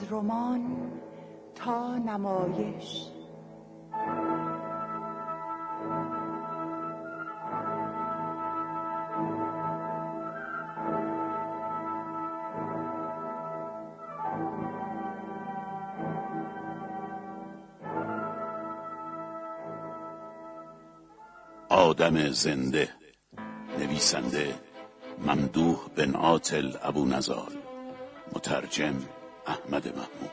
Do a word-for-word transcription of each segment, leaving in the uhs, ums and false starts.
رمان تا نمایش. آدم زنده، نویسنده ممدوح بن عاطل ابونزار، مترجم احمد محمود.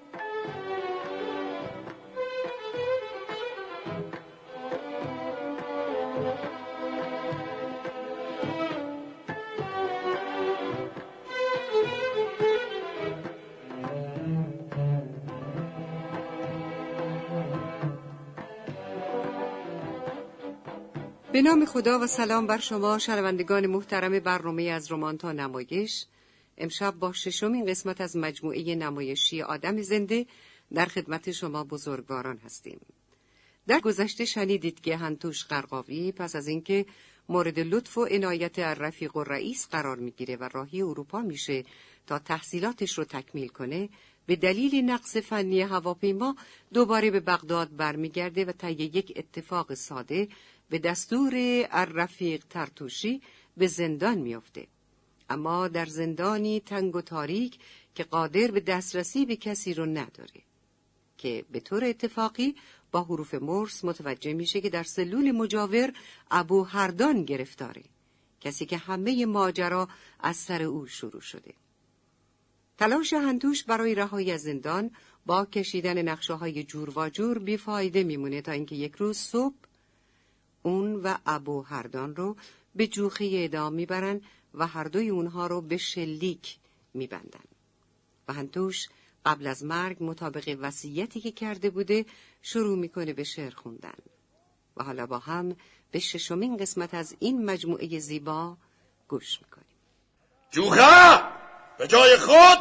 به نام خدا و سلام بر شما شنوندگان محترم برنامه از رمان تا نمایش. امشب با ششمین قسمت از مجموعه نمایشی آدم زنده در خدمت شما بزرگواران هستیم. در گذشته شنیدید که هنتوش قرقاوی پس از اینکه مورد لطف و عنایت الرفیق الرئیس قرار میگیره و راهی اروپا میشه تا تحصیلاتش رو تکمیل کنه، به دلیل نقص فنی هواپیما دوباره به بغداد برمیگرده و طی یک اتفاق ساده به دستور الرفیق ترتوشی به زندان میافته. اما در زندانی تنگ و تاریک که قادر به دسترسی به کسی رو نداره، که به طور اتفاقی با حروف مرس متوجه میشه که در سلول مجاور ابو هردان گرفتاره، کسی که همه ماجرا از سر او شروع شده. تلاش هنتوش برای رهایی از زندان با کشیدن نقشه های جور و جور بیفایده میمونه تا اینکه یک روز صبح اون و ابو هردان رو به جوخه اعدام میبرن و هر دوی اونها رو به شلیک میبندن. و هنتوش قبل از مرگ مطابق وصیتی که کرده بوده شروع میکنه به شعر خوندن. و حالا با هم به ششمین قسمت از این مجموعه زیبا گوش میکنیم. جوخه به جای خود،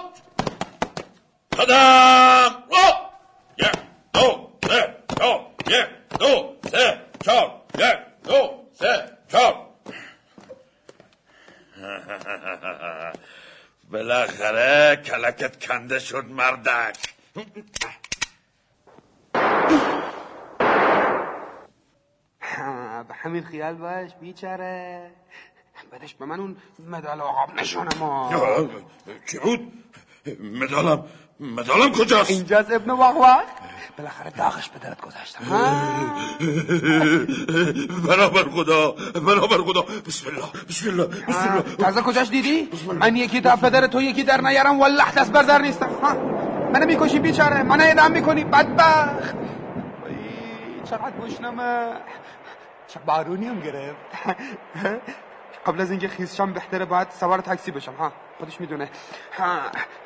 قدم رو، یک دو سه چهار، یک دو سه چهار، یک دو سه چهار. بالاخره کلکت کنده شد مردک. به همین خیال باش بیچاره. بعدش به من اون مدال آقاب نشونم ها. چی بود؟ مدالم مدالم کجاست؟ اینجاست ابن وقوق. بالاخره داغش به درت گذاشتم. برابر خدا برابر خدا. بسم الله بسم الله بسم الله. تازه کجاش دیدی؟ من یکی تا پدر تو یکی در نیارم والله دست بردار نیستم. منو میکشی بیچاره، منو اعدام میکنی بدبخت. چقدر گشنمه، چه بارونی هم گرفت. قبل از اینکه خیس شم بهتره باید سوار تاکسی بشم. ها خودش میدونه. ها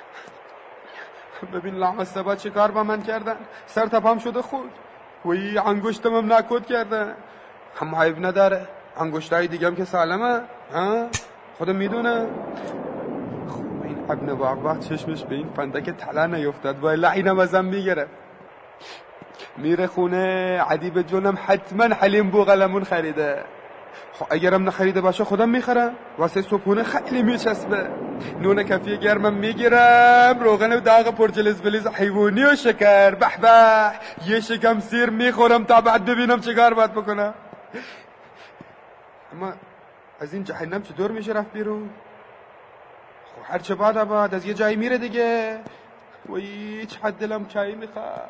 ببین لامصبا چه کار با من کردن، سر تپام شده خود. وی انگشتم هم نکود کردن. هم عیب نداره، انگشتای دیگه هم که سالمه. ها خودم میدونه. خب این ابن واق چشمش به این فندک طلا نیفتاد، والا اینم ازم میگیره. میره خونه، عدیب جونم حتما حلیم بوغلمون خریده. خب اگرم نخریده باشه خودم میخرم، واسه صبحونه خیلی میچسبه. نون کفی گرمم میگیرم، روغن داغ پرجلز بلیز حیوانی و شکر، به به یه شکم سیر میخورم تا بعد ببینم چه کار باید بکنم. اما از این جهنم چطور میشه رفت بیرون؟ خب هر چه بعد بعد از یه جایی میره دیگه. وای چقدر دلم چایی میخواد.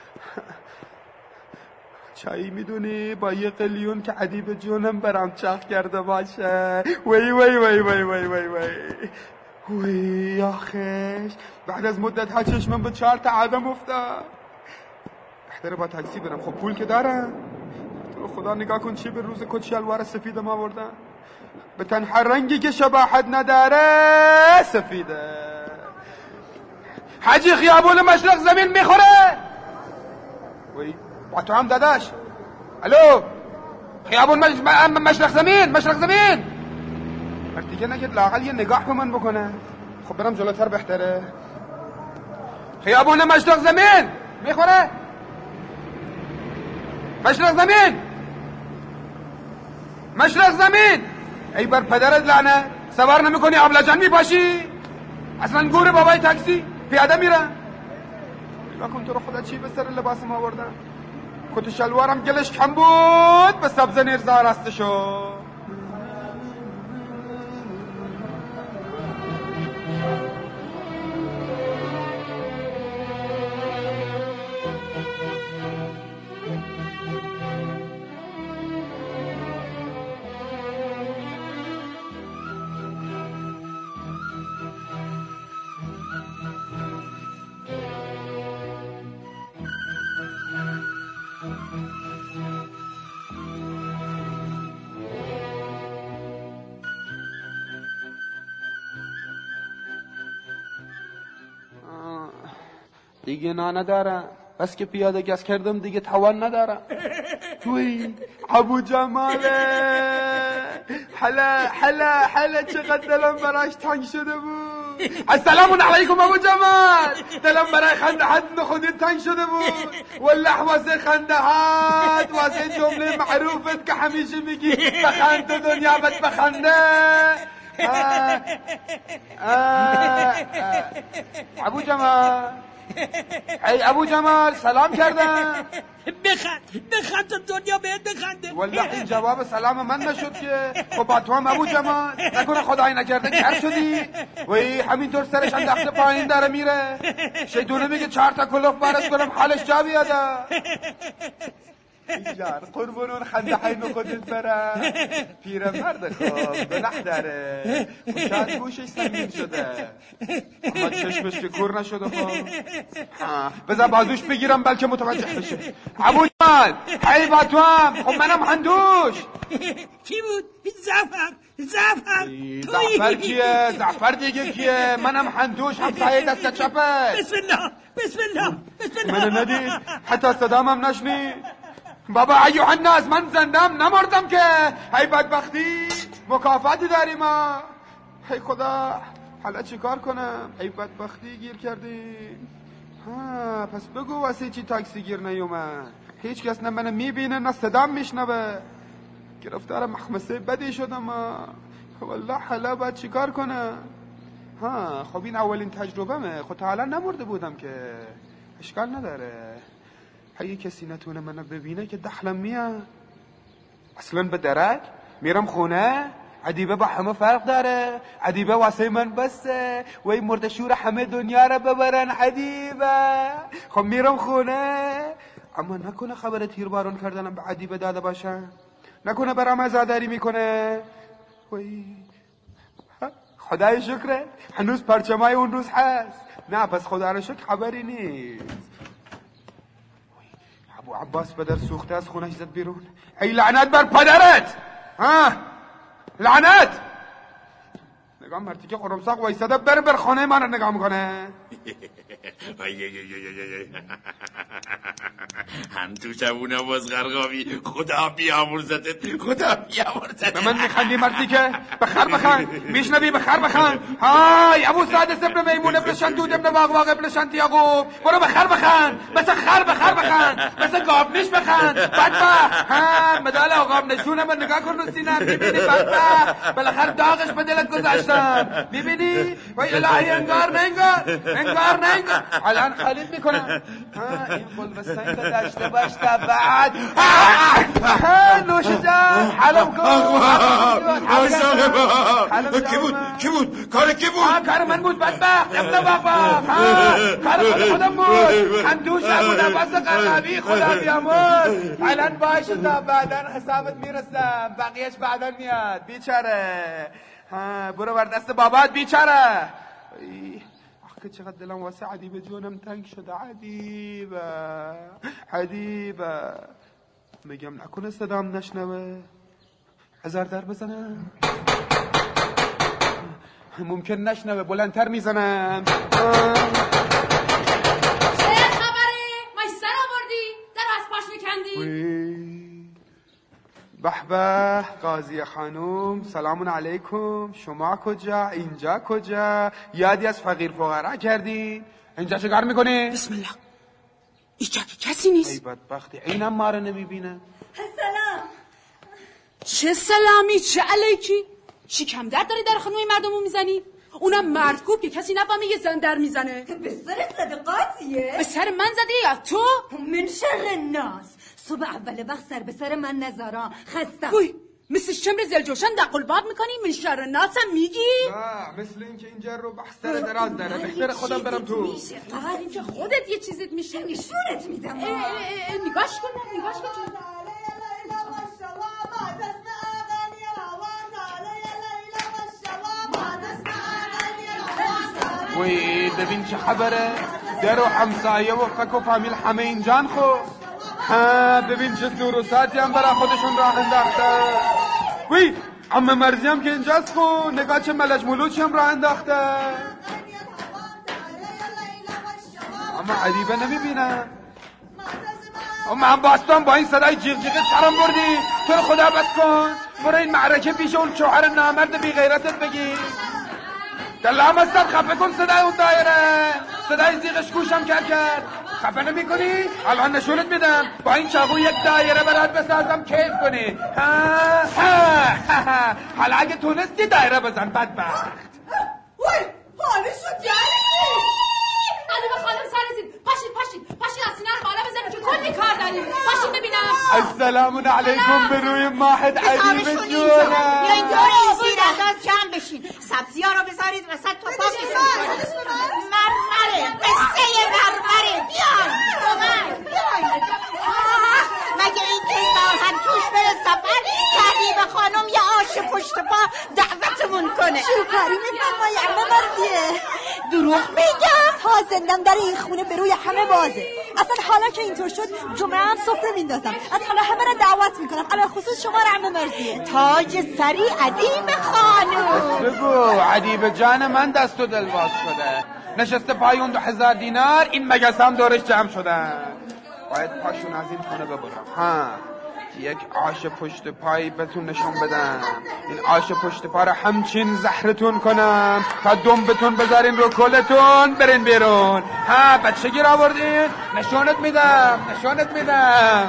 چایی میدونی با یه قلیون که عدیب جونم برام چاق کرده باشه. وای وای وای وای وای وای وای وای آخش، بعد از مدت ها چشمم به چهار تا آدم افتاد. بهتره با تاکسی برم. خب پول که دارم. تو خدا نگاه کن چی به روز کت شلوار سفید ما آوردن، به تنها رنگی که شباهت نداره سفیده. حاجی خیابون مشرق زمین میخوره. وای با تو هم داداش. الو خیابون مش... مشرق زمین مشرق زمین. هر دیگه نگید لااقل یه نگاه به من بکنه. خب برم جلوتر بهتره. خیابون مشرق زمین میخوره. مشرق زمین مشرق زمین. ای بر پدرت لعنه، سوار نمیکنی ابله جان میپاشی؟ اصلا گور بابای تاکسی پیاده میره. نکن تو رو خدا چی به سر لباسم آوردن؟ کت شلوارم گلش کم بود به سبز نیرزا رسته شد. دیگه نا ندارم، بس که پیاده گز کردم دیگه توان ندارم. توی ابو جماله حلا حلا حلا چقدر دلم براش تنگ شده بود. السلام علیکم ابو جمال. دلم برای خنده حد نخودت تنگ شده بود. والله واسه خنده حد واسه جمله معروفت که همیشه میگی بخنده دنیا بد بخنده. آه آه آه. ابو جمال ای ابو جمال سلام کردم. بخند بخند تا دنیا بهت بخنده. والله این جواب سلام من نشد که. خب با تو هم ابو جمال نکنه خدای نکرده کر شدی وی همینطور سرش انداخته پایین داره میره. شیطونه میگه چهار تا کلوف بارش کنم حالش جا بیاده. ایجار قربون اون خنده های نخودت برم. پیره مرد خوب گناه داره. شاید گوشش سنگین شده اما چشمش که کور نشده. خب بذار بازوش بگیرم بلکه متوجه بشه. ابو جمال ای با تو هم. خب منم هندوش. کی بود؟ زعفر زعفر زعفر کیه؟ زعفر دیگه کیه؟ منم هندوش همسایه دست چپه. بسم الله بسم الله بسم الله. منو ندید حتی صدام هم نشنید. بابا ایوه الناس من زندم نمردم که. ای بدبختی مکافاتی داریم ما. ای خدا حالا چی کار کنم؟ ای بدبختی گیر کردیم. ها پس بگو واسه چی تاکسی گیر نیومد؟ هیچ کس نه منو میبینه نه صدام میشنوه. گرفتار مخمسه بدی شدم. والله حالا باید چی کار کنم؟ ها خب این اولین تجربهمه. خب تا حالا نمرده بودم که. اشکال نداره. اگه کسی نتونه منو ببینه که دخلم میاد. اصلا به درک میرم خونه. عدیبه با همه فرق داره. عدیبه واسه من بسه. وی مرد شور همه دنیا رو ببرن عدیبه. خب میرم خونه. اما نکنه خبر تیربارون کردنم به عدیبه داده باشن. نکنه برام عزاداری میکنه. وی خدای شکره هنوز پرچمای اون روز هست. نه پس خدا رو شکر خبری نیست. ابو عباس بدر سوخته از خونش زد بیرون. ای لعنت بر پدرت. ها لعنت. نگاه مرتی که قرمساق وایساده بر بر خانه من رو نگاه میکنه. هم تو شبونه باز غرقاوی. خدا بیامرزتت خدا بیامرزتت. به من میخندی مرتی که بخر بخند. میشنوی بخر بخند. های ابو سادس ابن میمون ابن شنتود ابن باغواق ابن شنت یعقوب برو بخر بخند. مثل خر بخر بخند. مثل گاونش بخند. بدبخت. ها مدال آقام نشونه من نگاه کن رو سینم. میبینی بدبخت بالاخره داغش به دلت گذاشتم. میبینی وای الهی انگار نه انگار انگار نه انگار الان خالد میکنم. ها این قلبستان که داشته باش تا بعد. ها نوش جان حلم کن. کی بود کی بود کار کی بود؟ کار من بود بدبخت ابن بابا. کار خودم بود. هم دوش ابو عباس قرقابی خدا بیامرز. الان باشه تا بعدا حسابت میرسم. بقیهش بعدا میاد بیچاره. ها برو بر دست بابات بیچاره. آخه چقدر دلم واسه عدیبه جونم تنگ شده. عدیبه عدیبه میگم نکنه صدام نشنوه. هزار در بزنم ممکن نشنوه. بلندتر میزنم. چه خبره؟ مای سر آوردی؟ در از پاش میکندی؟ به به قاضی خانوم سلام علیکم. شما کجا؟ اینجا کجا؟ یادی از فقیر فقرا کردین؟ اینجا چه کار میکنی؟ بسم الله اینجا که کسی نیست. ای بدبختی اینم ما رو نمیبینه. سلام. چه سلامی چه علیکی؟ شکم درد داری در خانوی مردمو میزنی؟ اونم مردکوب که کسی نفهمه یه زن در میزنه. به سر صدقاتیه؟ به سر من زدی یا تو؟ من شر الناس. صبح اول وقت سر به سر من نذارا. خستم. وای مثل شمر زلجوشن دقل باب میکنی من شر الناس هم میگی؟ نه مثل این که اینجا رو بحث سر دراز داره. بهتر خودم برم تو. آره اینجا خودت یه چیزت میشه. نشونت میدم. نگاش کن نگاش کن. وی ببین چه خبره، در و همسایه و فک و فامیل همه اینجان خو. ها ببین چه سوروساتی هم برای خودشون راه انداخته. وی عمه مرزی هم که اینجاست خو، نگاه چه ملج ملوچی هم راه انداخته. اما عدیبه نمیبینم. اما هم باستان با این صدای جیغ جیغت سرم بردی. تو رو خدا بس کن برو این معرکه پیش اون شوهر نامرد بی غیرتت بگی. دلم استاد خفه کن صدای اون دایره، صدای زیغش گوشم کرد کرد. خفه نمی کنی؟ الان نشونت میدم با این چاقو یک دایره برات بسازم کیف کنی. ها ها ها حالا اگه تونستی دایره بزن بدبخت. وای حالشو گردی علی خانم سرزید پاشید پاشید پاشید از سینه رو بالا بزنید که کلی کار داریم. پاشید ببینم. السلام علیکم به روی ماهد عدیب جونم. یا اینجا زیر انداز جمع بشین. سبزی ها رو بذارید وسط توپاک مرمره قصه مرمره بیان اومد بیان. مگه این که هم توش بره سفر کردی به خانم یه آش پشت پا دعوتمون کنه. شو کاری میفرمایی عمه مرزیه؟ دروغ میگم؟ تا زندم در این خونه به روی همه بازه. اصلا حالا که اینطور شد جمعه هم سفره میندازم. از حالا همه را دعوت میکنم علی خصوص شما را عمه مرزیه. تاج سری عدیب خانم. بگو عدیب جان من دست و دل باز شده، نشسته پای اون دو هزار دینار. این مگس هم دورش جمع شدن. باید پاشون از این خونه ببرم. ها یک آش پشت پای بهتون نشون بدم. این آش پشت پا رو همچین زهرتون کنم تا دنبتون بذارین رو کلتون برین بیرون. ها بچه گیر آوردین؟ نشونت میدم نشونت میدم.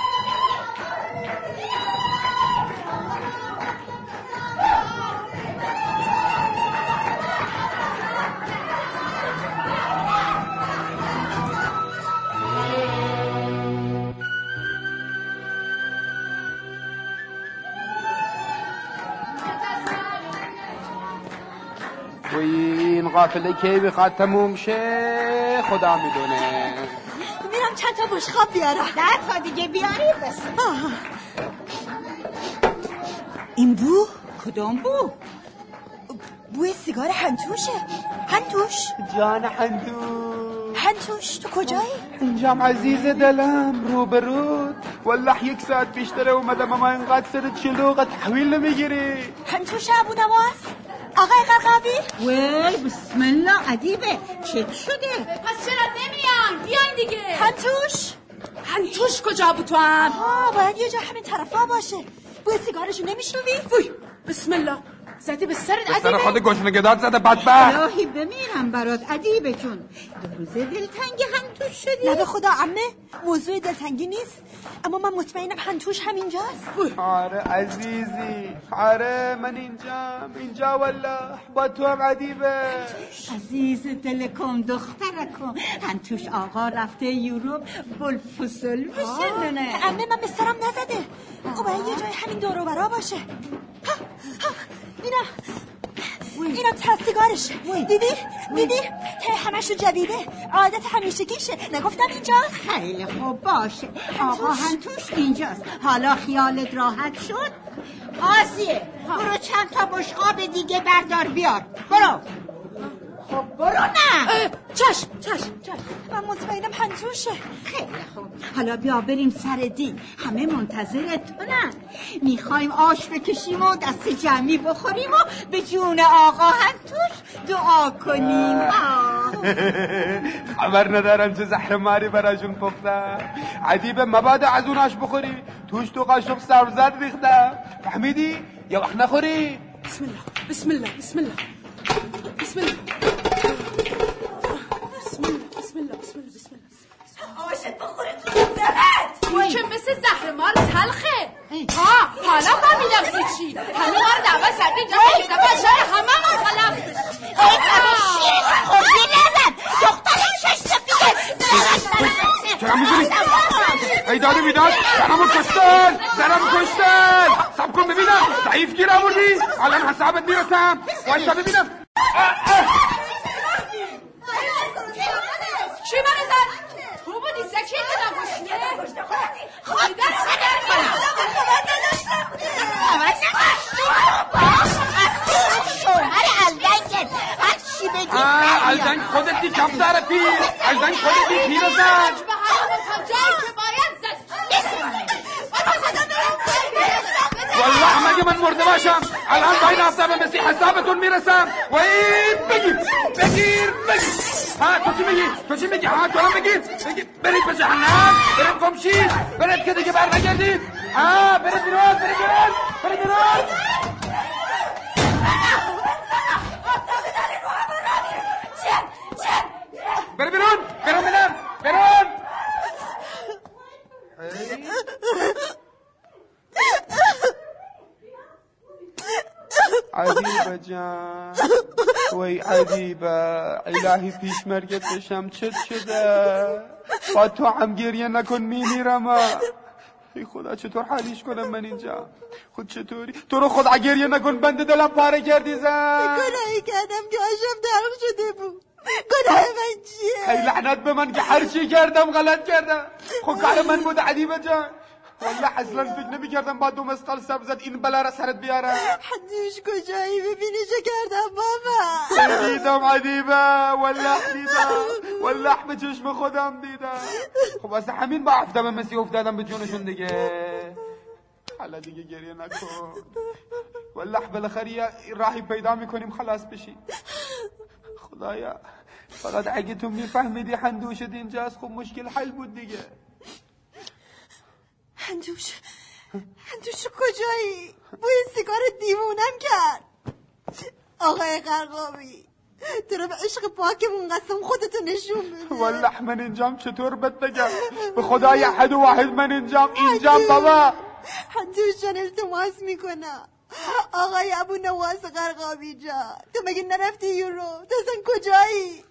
این قافله کی بخواد تموم شه خدا میدونه. میرم چند تا بشخاب بیارم. ده تا دیگه بیاری بس. این بو؟ کدوم بو؟ بوی سیگار هنتوشه. هنتوش جان هنتوش. هنتوش تو کجایی؟ اینجام عزیز دلم رو به رو. والله یک ساعت بیشتره اومدم اما اینقدر سر چلوغت تحویل نمیگیری. هنتوش ابو نواز آقای قرقابی. وی بسم الله عدیبه چک شده؟ پس چرا نمیان؟ بیاین دیگه. هنتوش هنتوش کجا بود تو هم؟ آه باید یه جا همین طرفا باشه. بوی سیگارشو نمیشنوی؟ وای بسم الله زدی به سرت عدیبه. سر خود گشنگدار زده بدبخت. الهی بمیرم برات عدیبه جون. دو روزه دلتنگی هنتوش شدی؟ نه به خدا عمه موضوع دلتنگی نیست، اما من مطمئنم هنتوش همینجاست. آره عزیزی آره من اینجام اینجا والله با تو هم عدیبه. عزیز دلکم دخترکم هنتوش آقا رفته یوروپ بلفصل بشه. نه عمه من به سرم نزده. خب یه جای همین دور و برا باشه. ها ها اینا اینا تستیگارشه. دیدی؟ دیدی؟ ته همشو جدیده عادت همیشگیشه. نگفتم اینجاست؟ خیلی خوب باشه. آقا هنتوش اینجاست. حالا خیالت راحت شد؟ آسیه برو چند تا بشقاب دیگه بردار بیار. برو. خب برو. نه چشم چشم چشم. من مطمئنم هنتوشه. خیلی خوب حالا بیا بریم سر دین. همه منتظر تونن. میخوایم آش بکشیم و دست جمعی بخوریم و به جون آقا هنتوش دعا کنیم. خبر ندارم چه زهر ماری براشون پختم. عدیبه مبادا از اون آش بخوری توش تو قاشق سبزت ریختم. فهمیدی؟ یه وقت نخوری. بسم الله بسم الله بسم الله بسم الله بسم الله بسم الله بسم الله بسم الله. آشت بخوری تو زرد. این که مثل زهر مار تلخه. ها حالا فهمیدم سی چی همه ما رو دعوت کردی اینجا پیدا باشه همه ما خلاص بشیم ای بابا شیر خوشی نزن دخترم شش سفیده چرا میزونی؟ ای داده بیداد زنمو کشتن زنمو کشتن سب کن ببینم ضعیف گیر آوردی الان حسابت میرسم وایسا ببینم چی منو زد؟ تو بودی سکی دادم گوشنه خواهیدن سگر کنم خبر نگشت شوهر الدنگت هر چی بگی آه الدنگ خودت دی کم داره پیر الدنگ خودت دی پیر زن به همه بکن جایی که باید زد والله مگه من مرده باشم الان با این آفتاب مسیح حسابتون میرسم و این بگیر بگیر بگیر ها تو چی میگی تو چی میگی ها تو هم بگیر بگیر برید به جهنم برید گمشید برید که دیگه بر نگردید ها برید بیرون برید بیرون برید بیرون برید بیرون بیرون بیرون بیرون عدیبه جان وای عدیبه الهی پیش مرگت بشم چت شده با تو هم گریه نکن میمیرم ای خدا چطور حالیش کنم من اینجا خود چطوری تو رو خدا گریه نکن بنده دلم پاره کردی زن گناهی کردم که آشم درق شده بود گناه من چیه ای لعنت به من که هر چی کردم غلط کردم خب کار من بود عدیبه جان والله اصلا فکر نمی کردم با دو مسقال سبزت این بلا را سرت بیارم حدوش کجایی ببینی چه کردم بابا دیدم عدیبه والله دیدم والله به چشم خودم دیدم خب واسه همین با افتم مسیح افتادم به جونشون دیگه حالا دیگه گریه نکن والله بالاخره راهی پیدا میکنیم خلاص بشی خدایا فقط اگه تو میفهمیدی هندوشت اینجاست خب مشکل حل بود دیگه هندوش هندوش کجایی؟ بوی سیگار دیوونم کرد آقای قرقاوی تو رو به عشق پاکمون قسم خودتو نشون بده والله من اینجام چطور بد بگم به خدای احد و واحد من اینجام اینجام بابا هندوش جان التماس میکنم آقای ابو نواس قرقاوی جان تو مگه نرفتی یورو تو اصلا کجایی؟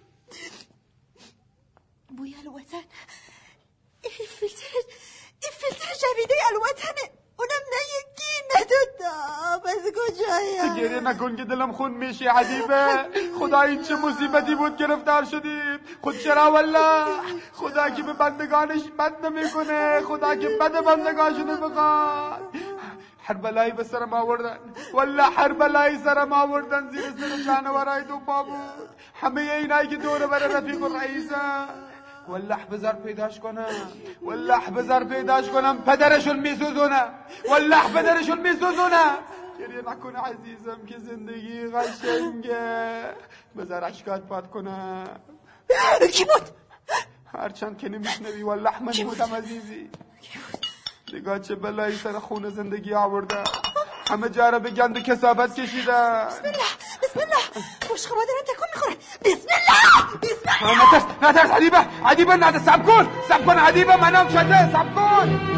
بوی الوطن این فیلتر این فیلتر جویده الوطنه اونم نه یکی نه دوتا بس کجایی گریه نکن که دلم خون میشه عدیبه خدا این چه مصیبتی بود گرفتار شدیم خود چرا والله خدا که به بندگانش بد نمیکنه خدا که بد بندگانشو نمیخواد هر بلایی به سرم آوردن والله هر بلایی سرم آوردن زیر سر جانورای دو پا بود همه اینایی که دوره بر رفیق الرئیسن والله بذار پیداش کنم والله بذار پیداش کنم پدرشون میسوزونم والله پدرشون میسوزونم گریه نکن عزیزم که زندگی قشنگه بذار اشکات پاد کنم کی بود؟ هرچند که نمیشنوی والله من بودم عزیزی نگاه چه بلایی سر خون زندگی آورده همه جا را به گند و کسابت کشیدن بسم الله بسم الله مشخبا دارن تکون میخورن بسم الله بسم الله نترس نترس عدیبه عدیبه نترس سب کن سب کن عدیبه منم شده سب کن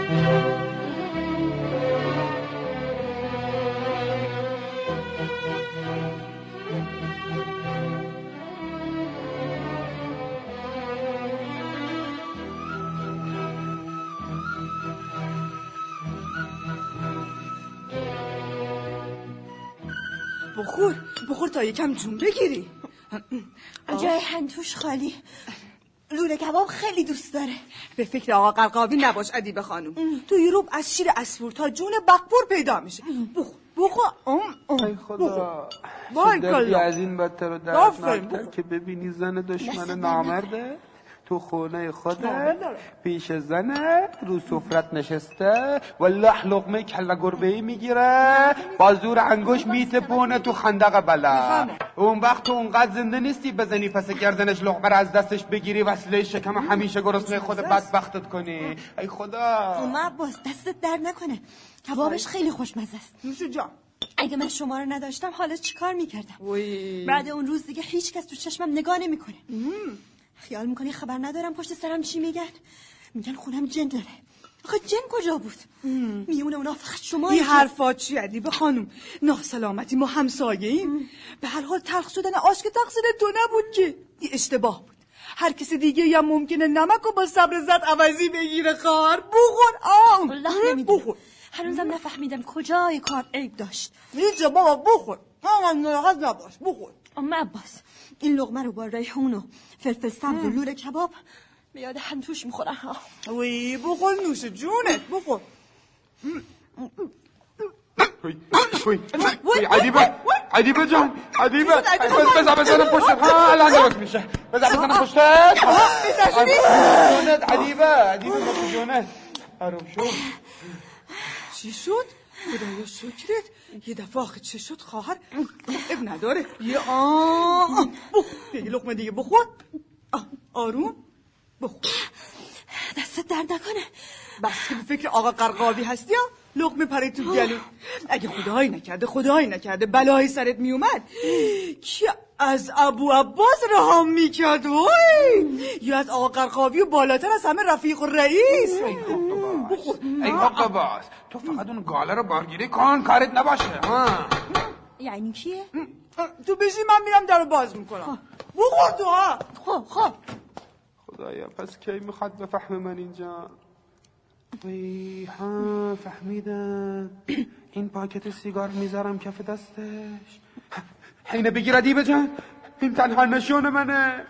بخور بخور تا یکم جون بگیری جای هندوش خالی لوله کباب خیلی دوست داره به فکر آقا قرقاوی نباش ادیبه خانم تو یوروپ از شیر اسفور تا جون بقبور پیدا میشه بخور بخور ای خدا وای دردی کلا از این بدتر و دردناکتر که ببینی زن دشمن نامرده تو خونه خودت پیش زنه رو سفرت نشسته والله لقمه کله گربه‌ای میگیره با زور انگوش میتپونه تو خندق بلا اون وقت تو اونقدر زنده نیستی بزنی پس گردنش لقمه رو از دستش بگیری وصله شکم همیشه گرسنه خود بدبختت کنی ای خدا اوما عباس دستت در نکنه کبابش خیلی خوشمزه است نوشو جان اگه من شما رو نداشتم حالا چیکار میکردم وی بعد اون روز دیگه هیچ کس تو چشمم نگاه نمیکنه خیال میکنی خبر ندارم پشت سرم چی میگن میگن خونم جن داره آخه جن کجا بود؟ میونه اونا فقط شما. این حرفا چی ادیب خانم؟ ناسلامتی ما همسایه‌ایم. به هر حال تلخ شدن آش که تقصیر تو نبود که، این اشتباه بود. هر کسی دیگه یا ممکنه نمک و با صبر زد عوضی بگیره. خواهر بخور. آه والله نمیدونم، هنوزم نفهمیدم کجای کار عیب داشت. اینجا بابا بخور، آه ناراحت نباش، بخور. ام عباس این لقمه رو با ریحون و فلفل سبز و لوله کباب به یاد هنتوش میخورم. وی بخور نوش جونت، بخور. وی وی وی عدیبه عدیبه جان عدیبه بزن بزنم پشتت. ها الان درست میشه. بزن بزنم پشتت. جونت عدیبه عدیبه بزن جونت. آروم شو. چی شد؟ خدایا شکرت. یه دفعه آخه چه شد خواهر؟ اب نداره. یه آه یه لقمه دیگه بخور. آروم بخور. دستت درد نکنه. بس که به فکر آقا قرقاوی هستی ها؟ لقمه پرید تو گلو. اگه خدایی نکرده خدایی نکرده بلایی سرت میومد که از ابو عباس رها میکرد وای، یا از آقا قرقاوی و بالاتر از همه رفیق و رئیس. بخور. ای حق باز تو فقط اون گاله رو بارگیری کن، کارت نباشه. ها یعنی کیه؟ تو بشی من میرم در رو باز میکنم. بخور تو. ها خب خب خدایا پس کی میخواد بفهمه من اینجا؟ وی ها فهمیدم. این پاکت سیگار میذارم کف دستش. اینه بگیر ادیبه جان، این تنها نشون منه.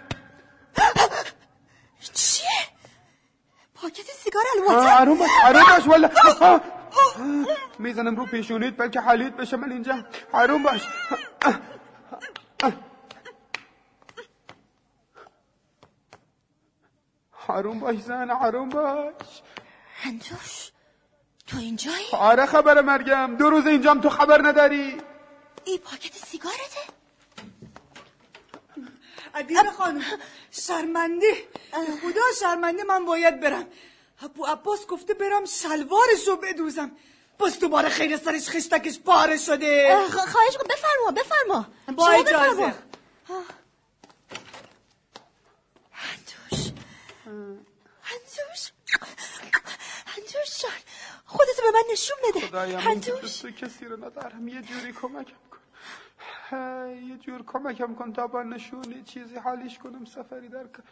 چیه؟ پاکت سیگار الواته؟ آروم باش آروم باش والا. میزنم رو پیشونیت بلکه حالیت بشه من اینجا. آروم باش. آروم باش زن، آروم باش. هنتوش تو اینجایی؟ آره خبر مرگم، دو روز اینجام تو خبر نداری؟ این پاکت سیگارته؟ ادیب خانم شرمنده، خدا شرمنده، من باید برم. ابو عباس گفته برم شلوارشو بدوزم، باز دوباره خیر سرش خشتکش پاره شده. خواهش کن بفرما بفرما با اجازه. هنتوش هنتوش هنتوش جان خودتو به من نشون بده. هنتوش تو کسی رو ندارم، یه جوری کمکم کن. یه جور کمکم کن تا با نشونی چیزی حالیش کنم سفری در کن.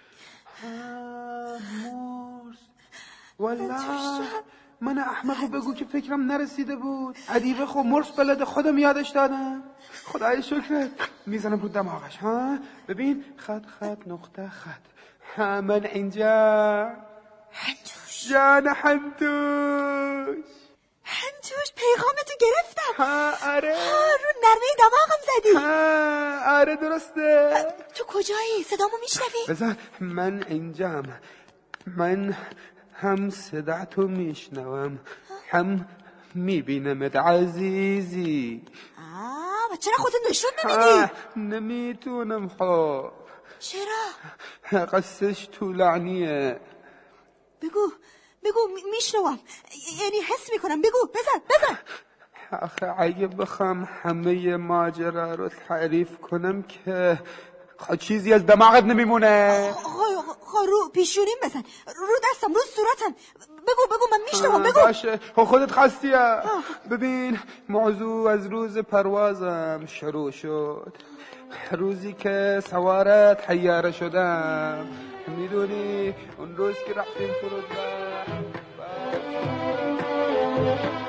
مرس والله من احمقو بگو که فکرم نرسیده بود. ادیبه خب مرس بلد خودم یادش دادم. خدای شکرت. میزنم رو دماغش. ها ببین خط خط نقطه خط. ها من اینجا. هنتوش جان هنتوش هنتوش پیغامتو گرفتم. ها آره رو نرمه دماغم زدی. ها آره درسته. تو کجایی؟ صدامو میشنوی؟ بذار من اینجام. من هم صداتو میشنوم هم میبینمت عزیزی. آه و چرا خودت نشون نمیدی؟ نمیتونم. خب چرا؟ قصهش طولانیه. بگو بگو میشنوم، یعنی حس میکنم. بگو بزن بزن. آخه اگه بخوام همه ماجرا رو تعریف کنم که چیزی از دماغت نمیمونه. خب رو پیشونیم بزن، رو دستم، رو صورتم. بگو بگو من میشنوم. بگو. باشه خودت خستیه. ببین موضوع از روز پروازم شروع شد، روزی که سوار طیاره شدم. میدونی اون روز که رفتیم فرودگاه